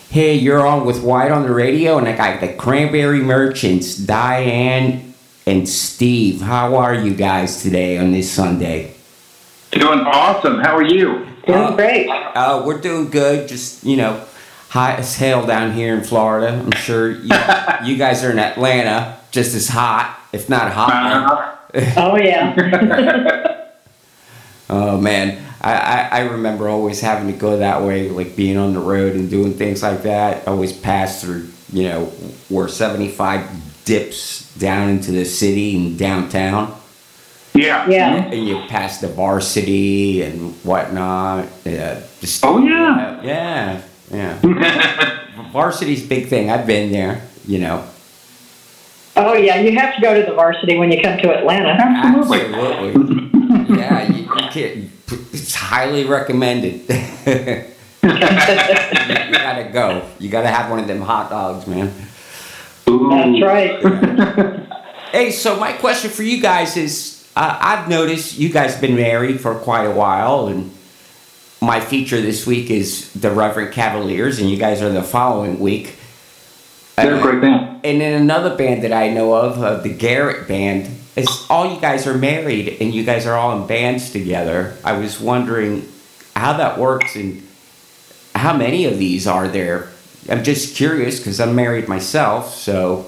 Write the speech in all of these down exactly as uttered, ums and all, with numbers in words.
Hey, you're on with White on the Radio, and I got the Cranberry Merchants, Diane and Steve. How are you guys today on this Sunday? Doing awesome. How are you? Doing Uh, great. Uh, we're doing good. Just, you know, hot as hell down here in Florida. I'm sure you, you guys are in Atlanta, just as hot, if not hotter. Uh, Oh, yeah. Oh, man. I, I, I remember always having to go that way, like being on the road and doing things like that. I always pass through, you know, where seventy-five dips down into the city and downtown. yeah. Yeah. And you pass the Varsity and whatnot. Uh, just, Oh, yeah. Yeah, yeah. Varsity's a big thing. I've been there, you know. Oh, yeah. You have to go to the Varsity when you come to Atlanta. Absolutely. Absolutely. Yeah, you, you can't, it's highly recommended. you, you gotta go. You gotta have one of them hot dogs, man. Ooh. That's right. Hey, so my question for you guys is, uh, I've noticed you guys have been married for quite a while, and my feature this week is the Reverend Cavaliers, and you guys are the following week. They're a great band. And then another band that I know of, uh, the Garrett Band, is all you guys are married and you guys are all in bands together. I was wondering how that works and how many of these are there. I'm just curious because I'm married myself, so.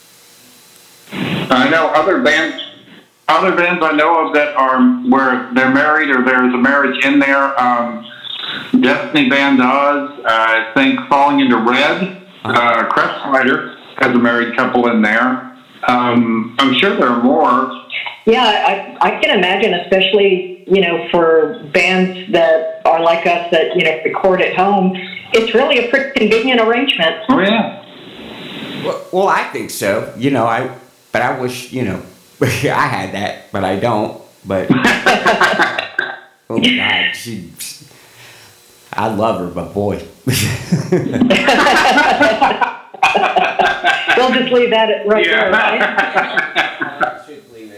I know other bands, other bands I know of that are where they're married or there's a marriage in there. Um, Destiny Van Oz, uh, I think Falling Into Red, uh, Crestlider has a married couple in there. Um, I'm sure there are more. Yeah, I, I can imagine, especially, you know, for bands that are like us that, you know, record at home, it's really a pretty convenient arrangement. Oh, yeah. Well, well, I think so. You know, I, but I wish, you know, I had that, but I don't. But, oh, God, she, I love her, but boy. We'll just leave that right Yeah. there, right? I should leave it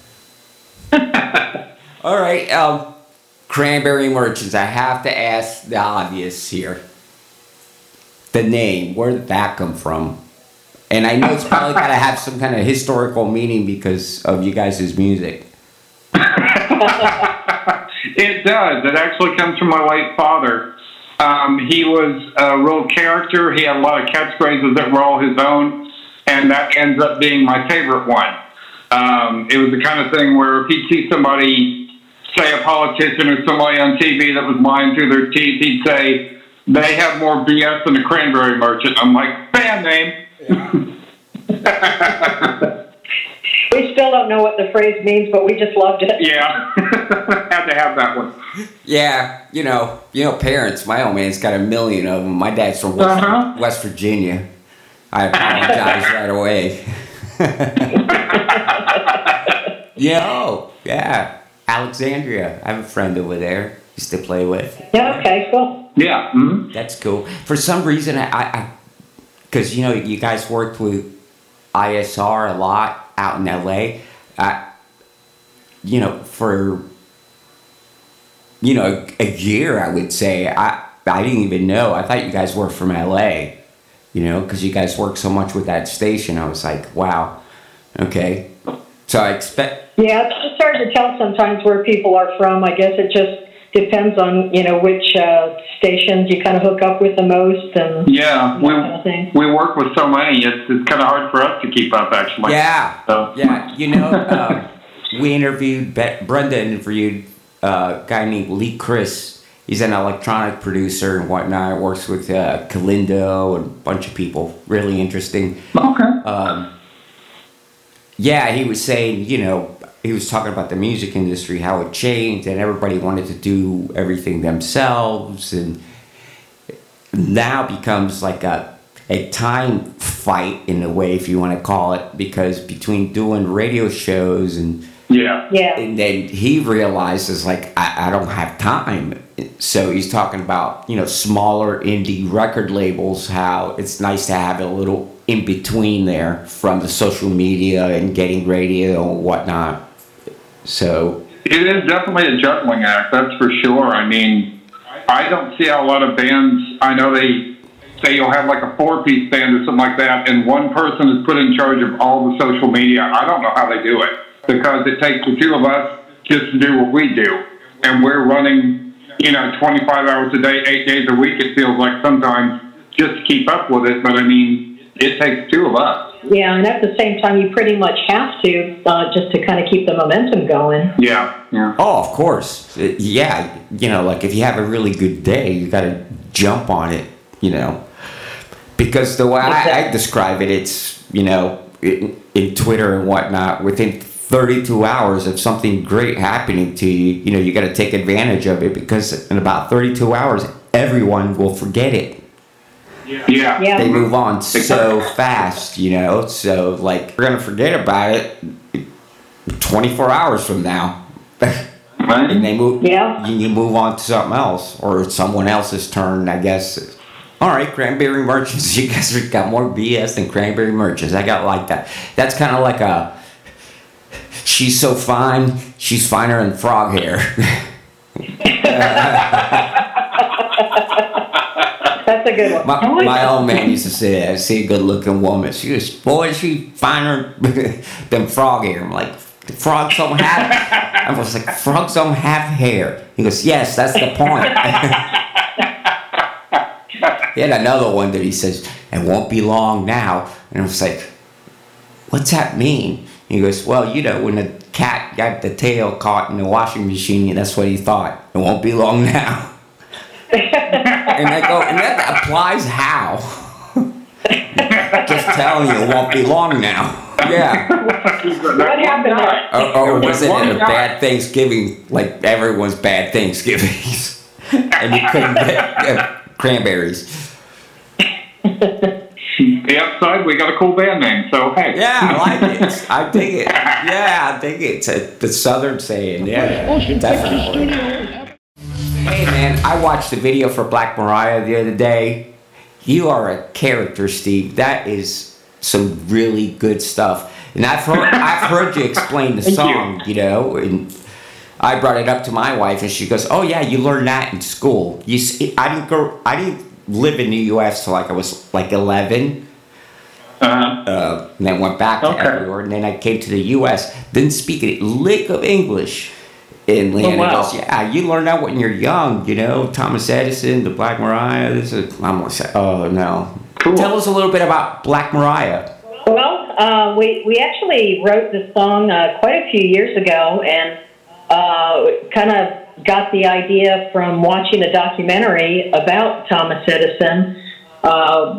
at. All right, um, Cranberry Merchants. I have to ask the obvious here. The name, where did that come from? And I know it's probably got to have some kind of historical meaning because of you guys' music. It does. It actually comes from my late father. Um, he was a real character. He had a lot of catchphrases that were all his own, and that ends up being my favorite one. Um, it was the kind of thing where if he'd see somebody, say a politician or somebody on T V that was lying through their teeth, he'd say, they have more B S than a Cranberry Merchant. I'm like, band name. Yeah. We still don't know what the phrase means, but we just loved it. Yeah. Had to have that one. Yeah, you know, you know, parents. My old man's got a million of them. My dad's from West, Uh-huh. West Virginia. I apologize right away. Yeah, oh, yeah, Alexandria. I have a friend over there. Used to play with. Yeah, okay, cool. Yeah. Mm-hmm. That's cool. For some reason, I, because you know, you guys worked with I S R a lot out in L A. I, you know, for you know a, a year, I would say I I didn't even know. I thought you guys were from L A. You know, because you guys work so much with that station. I was like, wow, okay. So I expect. Yeah, it's just hard to tell sometimes where people are from. I guess it just depends on, you know, which uh, stations you kind of hook up with the most and Yeah, that we kind of thing. we work with so many. It's it's kind of hard for us to keep up, actually. Yeah, So. yeah. You know, um, we interviewed Be- Brenda interviewed uh, a guy named Lee Chris. He's an electronic producer and whatnot. Works with uh, Kalindo and a bunch of people. Really interesting. Okay. Um, yeah, he was saying, you know, he was talking about the music industry, how it changed, and everybody wanted to do everything themselves, and now becomes like a a time fight in a way, if you want to call it, because between doing radio shows and Yeah. Yeah. and then he realizes like I, I don't have time, so he's talking about, you know, smaller indie record labels, how it's nice to have a little in between there from the social media and getting radio and whatnot. So It is definitely a juggling act, that's for sure. I mean, I don't see how a lot of bands, I know they say you'll have like a four-piece band or something like that, and one person is put in charge of all the social media. I don't know how they do it, because it takes the two of us just to do what we do. And we're running, you know, twenty-five hours a day, eight days a week, it feels like sometimes, just to keep up with it. But I mean, it takes two of us. Yeah, and at the same time, you pretty much have to, uh, just to kind of keep the momentum going. Yeah, yeah. Oh, of course. Uh, Yeah, you know, like if you have a really good day, you got to jump on it, you know. Because the way I, I describe it, it's, you know, in, in Twitter and whatnot, within thirty-two hours of something great happening to you, you know, you got to take advantage of it, because in about thirty-two hours, everyone will forget it. Yeah. Yeah. They move on so fast, you know. So, like, we're going to forget about it twenty-four hours from now. Right. And they move, Yeah. you, you move on to something else, or it's someone else's turn, I guess. All right, Cranberry Merchants. You guys have got more B S than Cranberry Merchants. I got like that. That's kind of like a, she's so fine, she's finer than frog hair. That's a good one. My, my old man used to say that. I see a good-looking woman. She goes, boy, she finer than frog hair. I'm like, frogs don't have... I was like, frogs don't have hair. He goes, yes, that's the point. He had another one that he says, it won't be long now. And I was like, what's that mean? He goes, well, you know, when the cat got the tail caught in the washing machine, that's what he thought. It won't be long now. And I go, and that applies how? Just telling you, it won't be long now. Yeah. What happened there? Or, or was it a bad Thanksgiving, like everyone's bad Thanksgivings? And you couldn't get uh, cranberries. The upside, we got a cool band name, so hey. Yeah, I like it. I dig it. Yeah, I dig it. It's a, the Southern saying. Yeah, definitely. Hey, man, I watched the video for Black Mariah the other day. You are a character, Steve. That is some really good stuff. And I've heard, I've heard you explain the Thank song, you. you know, and I brought it up to my wife, and she goes, "Oh yeah, you learned that in school." You, see, I didn't go, I didn't live in the U S till like I was like eleven. Uh-huh. Uh, and then went back to Okay. everywhere, and then I came to the U S Didn't speak a lick of English. And Leanna Oh, wow. goes, "Yeah, you learn that when you're young, you know. Thomas Edison, the Black Mariah." This is, I'm gonna say, "Oh no." Cool. Tell us a little bit about Black Mariah. Well, uh, we we actually wrote this song uh, quite a few years ago, and uh, kind of got the idea from watching a documentary about Thomas Edison. Uh,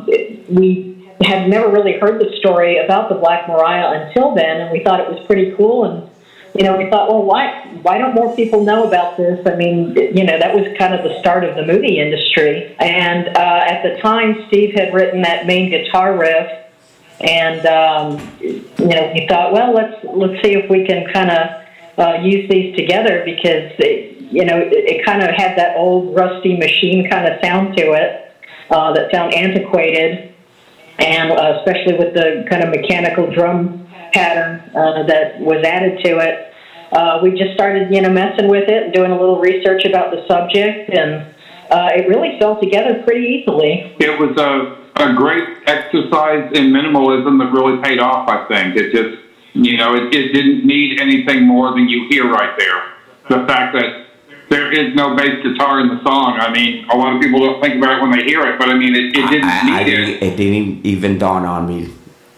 we had never really heard the story about the Black Mariah until then, and we thought it was pretty cool. And you know, we thought, well, why why don't more people know about this? I mean, you know, that was kind of the start of the movie industry. And uh, at the time, Steve had written that main guitar riff. And, um, you know, we thought, well, let's let's see if we can kind of uh, use these together, because, it, you know, it, it kind of had that old rusty machine kind of sound to it uh, that sound antiquated, and uh, especially with the kind of mechanical drum pattern uh, that was added to it. Uh, we just started, you know, messing with it and doing a little research about the subject, and uh, it really fell together pretty easily. It was a, a great exercise in minimalism that really paid off, I think. It just, you know, it, it didn't need anything more than you hear right there. The fact that there is no bass guitar in the song, I mean, a lot of people don't think about it when they hear it, but I mean, it, it didn't I, I need didn't, it. it didn't even dawn on me.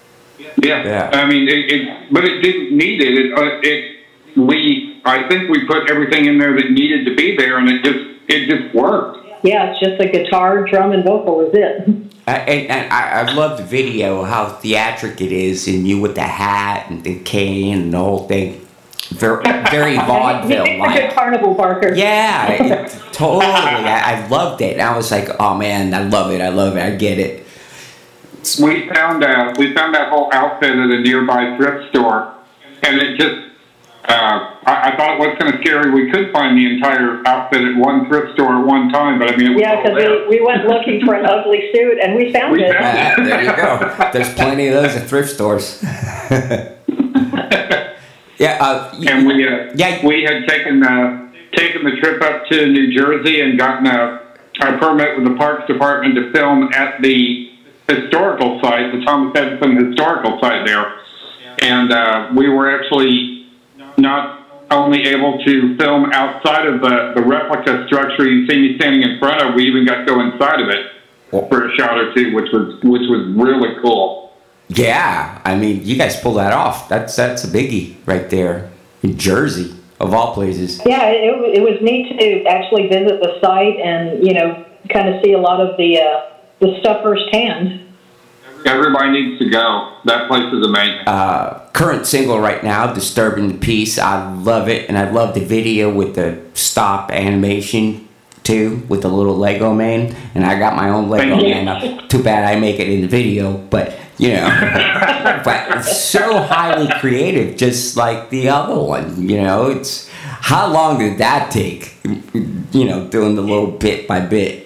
Yeah. Yeah. I mean, it, it, but it didn't need it. It, uh, it, we, I think we put everything in there that needed to be there, and it just, it just worked. Yeah, it's just a guitar, drum, and vocal is it. I, and, and I, I love the video, how theatric it is, and you with the hat and the cane and the whole thing. Very, very vaudeville It's a good like. carnival barker. Yeah, it, totally. I, I loved it. And I was like, oh man, I love it. I love it. I get it. We found uh, we found that whole outfit at a nearby thrift store, and it just, uh, I, I thought it was kind of scary. We could find the entire outfit at one thrift store at one time, but I mean, it was Yeah, all because there. we, we went looking for an ugly suit, and we found We it. found Ah, there you go. There's plenty of those at thrift stores. Yeah, uh, y- And we uh, Yeah. we had taken uh, taken the trip up to New Jersey and gotten a a permit with the Parks Department to film at the historical site, the Thomas Edison historical site there. And uh, we were actually not only able to film outside of the, the replica structure you see me standing in front of, we even got to go inside of it for a shot or two, which was which was really cool. Yeah, I mean, you guys pulled that off. That's that's a biggie right there in Jersey, of all places. Yeah, it, it was neat to actually visit the site and, you know, kind of see a lot of the uh, the stuff firsthand. Everybody needs to go. That place is amazing. Uh, current single right now, Disturbing the Peace. I love it, and I love the video with the stop animation too, with the little Lego man. And I got my own Lego man. Uh, too bad I make it in the video, but you know, but it's so highly creative, just like the other one. You know, it's how long did that take? You know, doing the little bit by bit.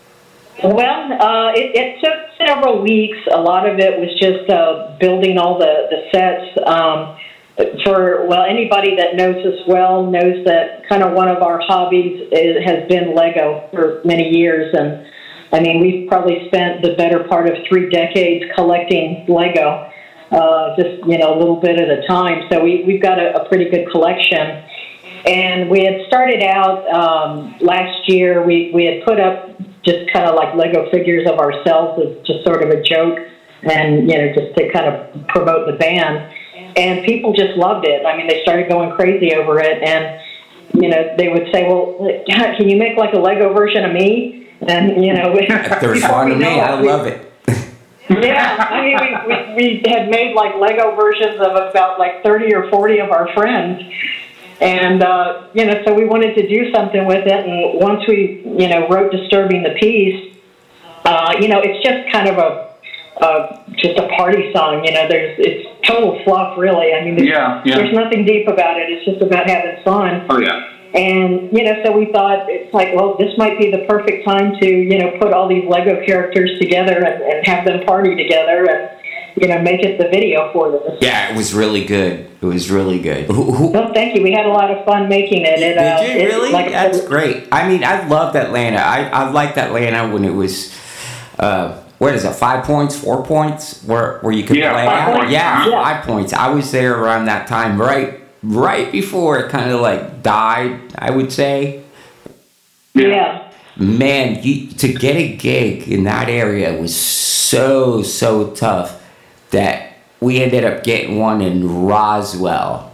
Well, uh, it, it took several weeks. A lot of it was just uh, building all the, the sets. Um, for, well, anybody that knows us well knows that kind of one of our hobbies is, has been Lego for many years. And, I mean, we've probably spent the better part of three decades collecting Lego, uh, just, you know, a little bit at a time. So we, we've got a, a pretty good collection. And we had started out um, last year, we, we had put up just kind of like Lego figures of ourselves as just sort of a joke and, you know, just to kind of promote the band. And people just loved it. I mean, they started going crazy over it. And, you know, they would say, well, God, can you make like a Lego version of me? And, you know, we, if there's one of me, I love it. Yeah, I mean, we, we, we had made like Lego versions of about like thirty or forty of our friends. And, uh, you know, so we wanted to do something with it. And once we, you know, wrote Disturbing the Peace, uh, you know, it's just kind of a, uh, just a party song. You know, there's, it's total fluff, really. I mean, there's, yeah, yeah. there's nothing deep about it. It's just about having fun. Oh, yeah. And, you know, so we thought it's like, well, this might be the perfect time to, you know, put all these Lego characters together and, and have them party together and, you know, make it the video for this. Yeah, it was really good. It was really good. Who, who, well, thank you. We had a lot of fun making it. it did uh, you it, really? like, That's it, great. I mean, I loved Atlanta. I, I liked Atlanta when it was, uh, what is it, five points, four points, where where you could yeah, play five out? points. Yeah, Yeah. five points. I was there around that time, right, right before it kind of like died, I would say. yeah. yeah. Man, you, to get a gig in that area was so, so tough that we ended up getting one in Roswell.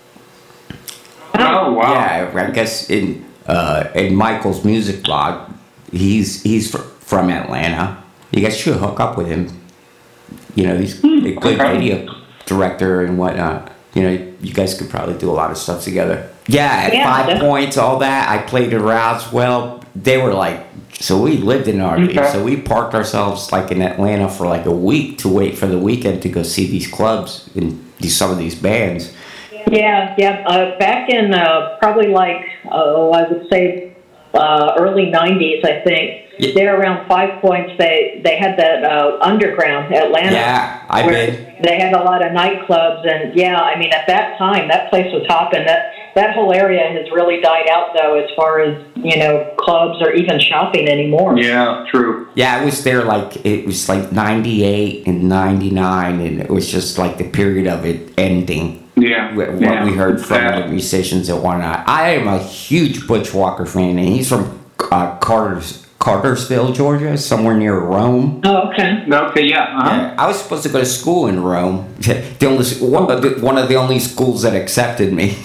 Oh, wow. Yeah, I guess in uh, in Michael's music blog, he's he's fr- from Atlanta. You guys should hook up with him. You know, he's a good okay. video director and whatnot. You know, you guys could probably do a lot of stuff together. Yeah, at Yeah, Five definitely. Points, all that. I played in Roswell. They were like, so we lived in an R V. Okay. So we parked ourselves like in Atlanta for like a week to wait for the weekend to go see these clubs and do some of these bands. Yeah, yeah. Uh, back in uh, probably like, oh, I would say uh, early nineties, I think. Yeah. There around Five Points, they, they had that uh, underground Atlanta. Yeah, I've where been. They had a lot of nightclubs, and yeah, I mean, at that time, that place was hopping. That that whole area has really died out, though, as far as, you know, clubs or even shopping anymore. Yeah, true. Yeah, I was there like, it was like ninety-eight and ninety-nine, and it was just like the period of it ending. Yeah. What yeah. we heard from Yeah. the musicians and whatnot. I am a huge Butch Walker fan, and he's from uh, Carter's, Cartersville, Georgia, somewhere near Rome. Oh, okay. Okay, yeah. Uh-huh. Yeah, I was supposed to go to school in Rome. The only one of the, one of the only schools that accepted me.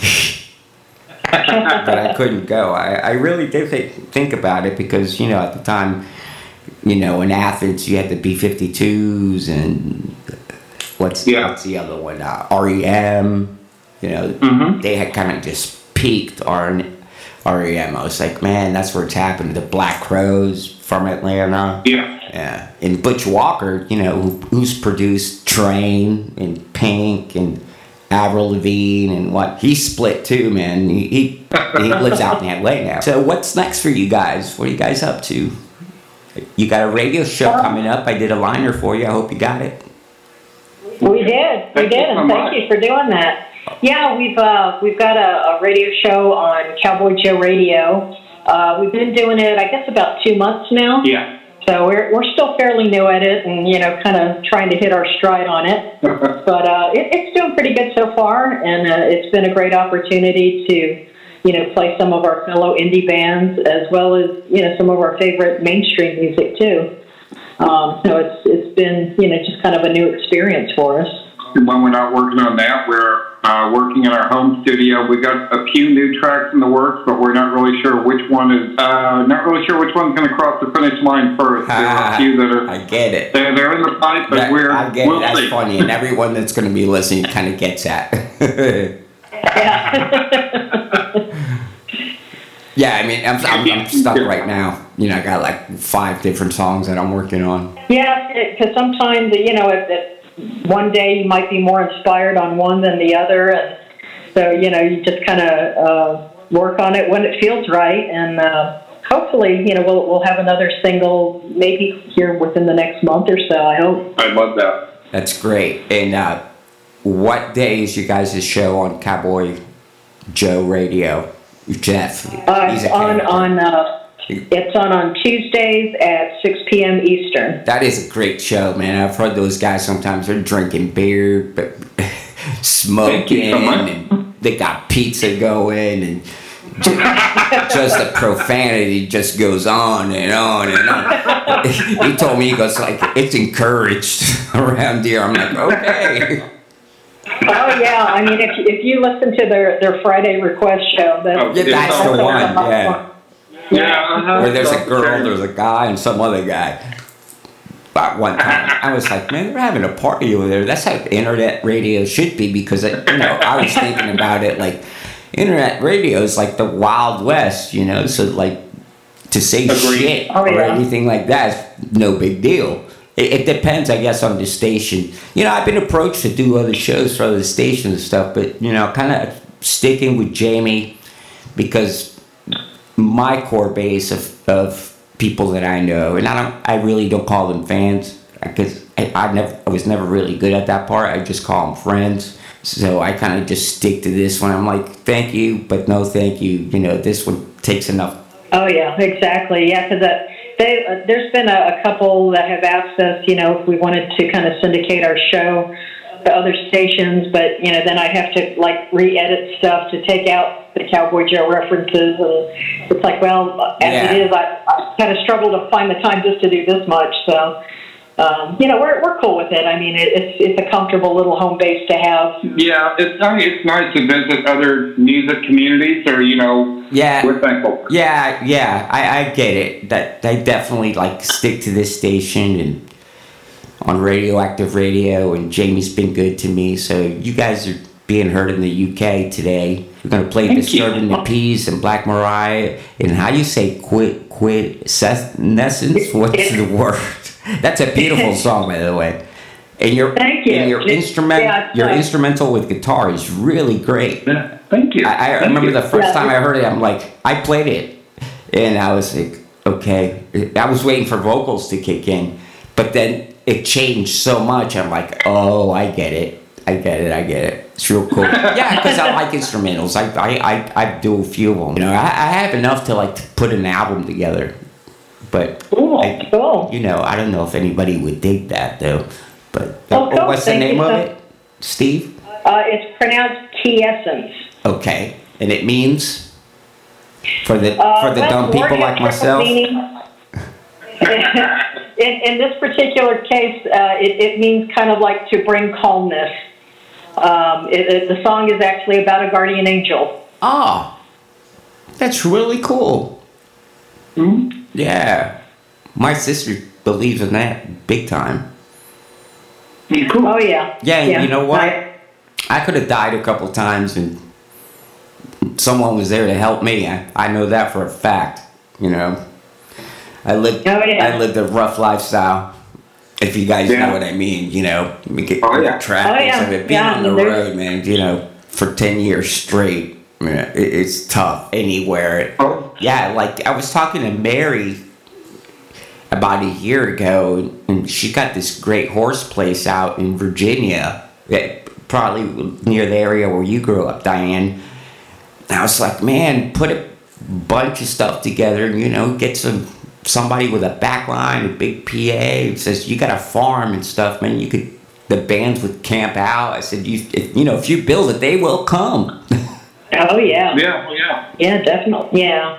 But I couldn't go. I, I really did think, think about it because, you know, at the time, you know, in Athens, you had the B fifty-twos and what's, Yeah. what's the other one? Uh, R E M. You know, Mhm. they had kind of just peaked on R E M. I was like, man, that's where it's happened. The Black Crowes from Atlanta. Yeah. Yeah. And Butch Walker, you know, who, who's produced Train and Pink and Avril Lavigne and what, he split too, man. He he, he lives out in L A now. So what's next for you guys? What are you guys up to? You got a radio show coming up. I did a liner for you. I hope you got it. We did, we Thank did, you so and much. thank you for doing that. Yeah, we've uh, we've got a, a radio show on Cowboy Joe Radio, Uh, we've been doing it, I guess, about two months now. Yeah. So we're we're still fairly new at it, and you know, kind of trying to hit our stride on it. But uh, it, it's doing pretty good so far, and uh, it's been a great opportunity to, you know, play some of our fellow indie bands as well as, you know, some of our favorite mainstream music too. Um, so it's it's been, you know, just kind of a new experience for us. When we're not working on that, we're uh, working in our home studio. We got a few new tracks in the works, but we're not really sure which one is. Uh, not really sure which one's going to cross the finish line first. There are a few that are. I get it. They're, they're in the pipe, but that, we're. I get we'll it. That's see. funny, and everyone that's going to be listening kind of gets that. Yeah. Yeah, I mean, I'm, I'm, I'm stuck right now. You know, I got like five different songs that I'm working on. Yeah, because sometimes, you know, if, if one day you might be more inspired on one than the other, and so, you know, you just kind of uh, work on it when it feels right, and uh, hopefully, you know, we'll we'll have another single maybe here within the next month or so, I hope. I love that. That's great. And uh, what day is you guys' show on Cowboy Joe Radio? Jeff. Uh, he's it's a on, character. on, uh, it's on on Tuesdays at six p.m. Eastern. That is a great show, man. I've heard those guys sometimes they're drinking beer, but smoking, so much. and they got pizza going, and just, just the profanity just goes on and on and on. He told me, he goes like, it's encouraged around here. I'm like, okay. Oh yeah, I mean, if if you listen to their, their Friday request show, that's, Oh, Yeah, that's it's the all- one, yeah. Yeah. Uh-huh. Where there's a girl, there's a guy, and some other guy. But one time, I was like, man, they're having a party over there. That's how internet radio should be, because, it, you know, I was thinking about it, like, internet radio is like the Wild West, you know, so, like, to say Agreed. shit Oh, or yeah. anything like that is no big deal. It, it depends, I guess, on the station. You know, I've been approached to do other shows for other stations and stuff, but, you know, kind of sticking with Jamie, because my core base of, of people that I know, and I don't, I really don't call them fans, because I, I never, I was never really good at that part. I just call them friends. So I kind of just stick to this one. I'm like, thank you, but no thank you. You know, this one takes enough. Oh yeah, exactly. Yeah, because uh, they uh, there's been a, a couple that have asked us, you know, if we wanted to kind of syndicate our show to other stations, but you know, then I have to like re-edit stuff to take out the Cowboy Joe references, and it's like, well, as Yeah. it is, I, I kind of struggle to find the time just to do this much. So, um, you know, we're we're cool with it. I mean, it, it's it's a comfortable little home base to have. Yeah, it's nice. It's nice to visit other music communities, or you know, Yeah. we're thankful. Yeah, yeah, I, I get it. That they definitely like stick to this station and on Radioactive Radio, and Jamie's been good to me. So you guys are being heard in the U K today. We're gonna play Thank Disturbing you. the Peas and Black Mariah, and how you say quit quit essence? What's the word? That's a beautiful song, by the way. And your Thank you. and your Just- instrument yeah, your uh, instrumental with guitar is really great. Yeah, thank you. I, I Thank remember you. the first Yeah. time I heard it, I'm like, I played it, and I was like, okay. I was waiting for vocals to kick in, but then it changed so much. I'm like, oh, I get it. I get it. I get it. It's real cool. Yeah, because I like instrumentals. I, I, I, I do a few of them. You know, I, I have enough to like to put an album together, but Cool, I, cool. you know, I don't know if anybody would dig that though. But Oh, cool. what's the Thank name you of so- it, Steve? Uh, it's pronounced T-Essence. Okay, and it means for the Uh, for the well, dumb people Lord like has myself. triple meaning. in, in this particular case, uh, it, it means kind of like to bring calmness. Um, it, it, the song is actually about a guardian angel. Oh, that's really cool. Mhm. Yeah, my sister believes in that big time. Cool. Oh yeah. Yeah, and you know what? I- I could have died a couple times, and someone was there to help me. I, I know that for a fact. You know, I lived Oh, yeah. I lived a rough lifestyle. If you guys Yeah. know what I mean, you know, we get Oh, yeah. traffic Oh, yeah. of it being Yeah, on the there's- road, man. You know, for ten years straight, I mean, it, it's tough anywhere. Oh. Yeah, like I was talking to Mary about a year ago, and she got this great horse place out in Virginia, that probably near the area where you grew up, Diane. And I was like, man, put it bunch of stuff together, and you know, get some somebody with a back line, a big P A, says you got a farm and stuff, man. You could the bands would camp out. I said, you if, you know, if you build it, they will come. Oh yeah. Yeah, well, yeah. Yeah, definitely. Yeah.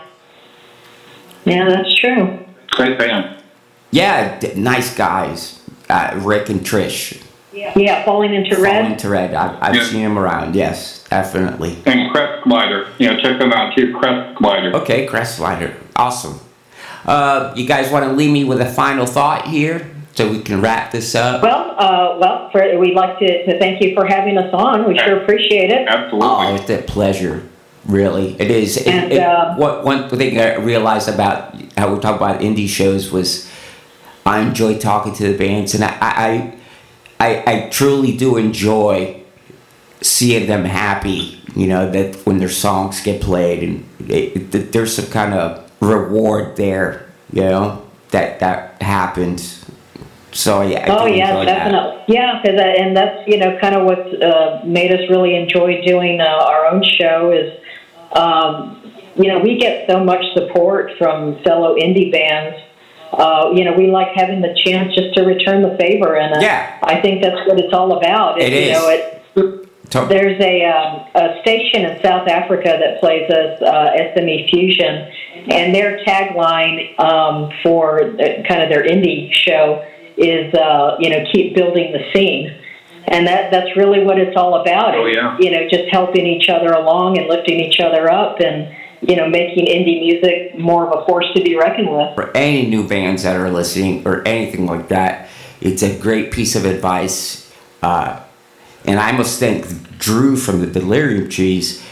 Yeah, that's true. Great band. Yeah, d- nice guys, uh, Rick and Trish. Yeah, Falling into Red. Falling into Red. I've, I've Yeah. seen them around. Yes, definitely. And Crest Glider. You know, check them out too. Crest Glider. Okay, Crest Slider. Awesome. Uh, you guys want to leave me with a final thought here so we can wrap this up? Well, uh, well, for, we'd like to, to thank you for having us on. We sure appreciate it. Absolutely. Oh, it's a pleasure. Really, it is. It, And, it, uh, what one thing I realized about how we talk about indie shows was I enjoy talking to the bands, and I, I, I, I truly do enjoy seeing them happy. You know, that when their songs get played, and it, it, there's some kind of reward there. You know, that that happens. So yeah. I Oh do yeah, enjoy that. definitely. Yeah, because and that's you know kind of what uh, made us really enjoy doing uh, our own show is, um, you know, we get so much support from fellow indie bands. Uh, you know, we like having the chance just to return the favor, and uh, Yeah. I think that's what it's all about. It you is. know, it, To- There's a, um, a station in South Africa that plays us uh, S M E Fusion, and their tagline um, for uh, kind of their indie show is, uh, you know, keep building the scene. And that that's really what it's all about. Oh, is, yeah. You know, just helping each other along and lifting each other up and, you know, making indie music more of a force to be reckoned with. For any new bands that are listening or anything like that, it's a great piece of advice. Uh, and I must thank Drew from the Delirium Trees.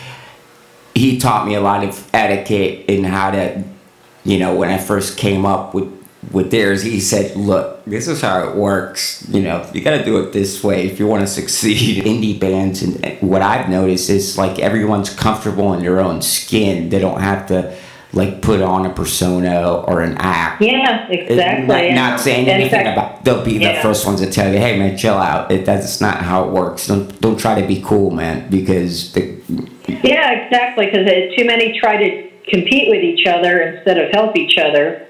He taught me a lot of etiquette and how to, you know, when I first came up with, with theirs, he said, look, this is how it works. You know, you got to do it this way if you want to succeed. Indie bands, and what I've noticed is like everyone's comfortable in their own skin. They don't have to like put on a persona or an act. Yeah, exactly. Not, And- not saying in anything fact- about. They'll be the yeah. first ones to tell you, "Hey, man, chill out." It, that's not how it works. Don't don't try to be cool, man, because the, Yeah, exactly, because too many try to compete with each other instead of help each other.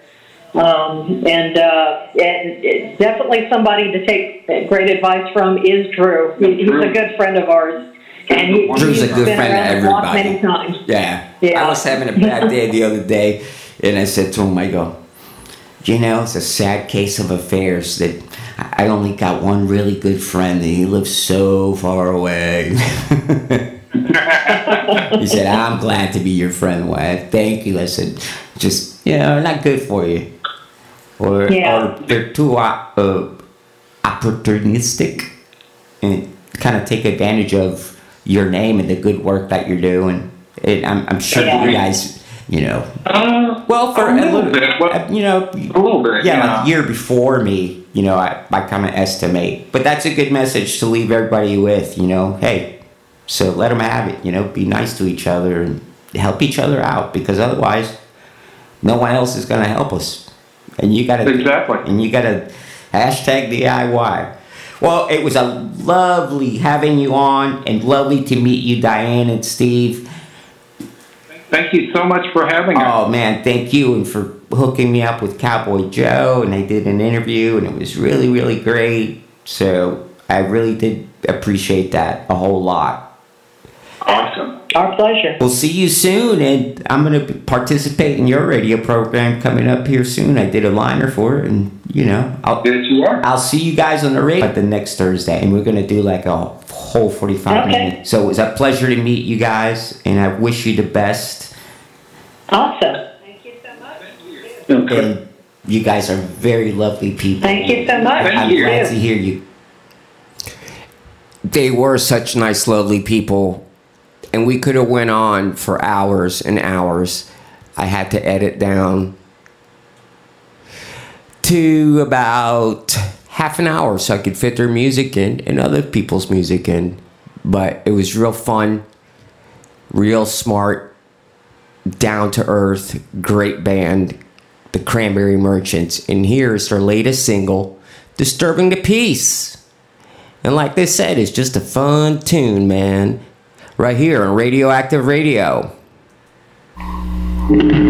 Um, and, uh, and it- definitely somebody to take great advice from is Drew. He, he's a good friend of ours. And he, Drew's a he's good been friend of around the block everybody. many times. yeah. Yeah. I was having a bad day the other day, and I said to him, I go, you know, it's a sad case of affairs that I only got one really good friend, and he lives so far away. He said, I'm glad to be your friend, Wyatt. Thank you. I said, just, you know, not good for you. Or, Yeah. or they're too uh, uh, opportunistic and kind of take advantage of your name and the good work that you're doing. And I'm, I'm sure Yeah. you guys, you know, Uh, well, for a a little little, bit. Well, uh, you know, a little bit. yeah, yeah. like year before me, you know, I, I kind of estimate. But that's a good message to leave everybody with, you know, hey, so let them have it, you know, be nice to each other and help each other out, because otherwise no one else is going to help us. And you got to, Exactly. and you got to hashtag D I Y. Well, it was a lovely having you on, and lovely to meet you, Diane and Steve. Thank you so much for having us. Oh man, thank you, and for hooking me up with Cowboy Joe, and I did an interview, and it was really, really great. So I really did appreciate that a whole lot. Awesome. Our pleasure. We'll see you soon, and I'm going to participate in your radio program coming up here soon. I did a liner for it, and you know, I'll Yes, you are. I'll see you guys on the radio the next Thursday, and we're going to do like a whole forty-five Okay. minutes. So it was a pleasure to meet you guys, and I wish you the best. Awesome. Okay. And you guys are very lovely people. Thank you so much. Thank I'm you. glad to hear you. They were such nice, lovely people, and we could have went on for hours and hours. I had to edit down to about half an hour so I could fit their music in and other people's music in. But it was real fun, real smart, down to earth, great band, the Cranberry Merchants. And here's their latest single, Disturbing the Peace. And like they said, it's just a fun tune, man. Right here on Radioactive Radio. Bye.